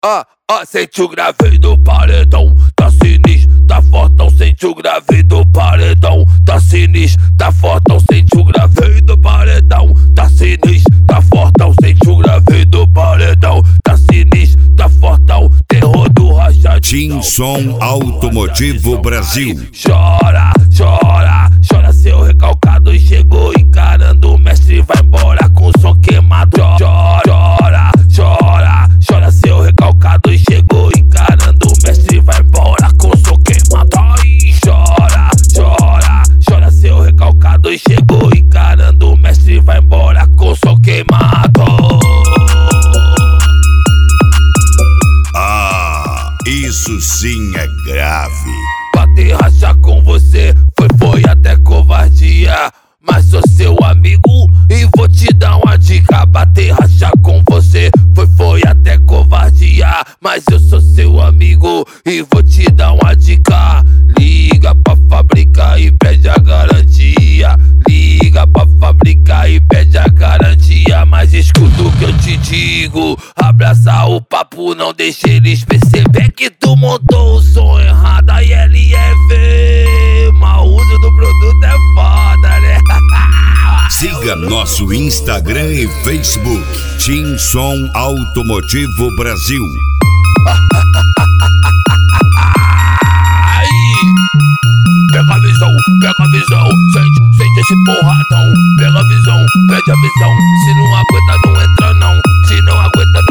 Sente o grave do paredão, tá sinistro, tá fortão. Sente o grave do paredão, tá sinistro, tá fortão. Sente o grave do paredão, tá sinistro, tá fortão. Sente o grave do paredão, tá sinistro, tá fortão. Terror do rachadinho. Tim Som Automotivo Brasil. Chora, chora, chora seu recalcado. Chegou encarando o mestre, vai embora com o som queimado. Chora, chora, chora, chora seu recalcado. Chegou encarando o mestre, vai embora com o som queimado. Ai, chora, chora, chora seu recalcado. Chegou encarando o mestre, vai embora com o som queimado. Isso sim é grave. Bater racha com você foi até covardia, mas sou seu amigo e vou te dar uma dica. Bater racha com você foi até covardia, mas eu sou seu amigo e vou te dar uma dica. Liga pra fábrica e pede a garantia. Liga pra fábrica e pede a garantia. Mas escuta o que eu te digo, abraça o papo, não deixe eles perceber que tu montou o som errado. A ILF, mau uso do produto é foda, né? Siga nosso Instagram e Facebook, Tim Som Automotivo Brasil. Pega a visão, sente esse porradão. Pega a visão, pede a visão. Se não aguenta, não entra não. Se não aguenta, não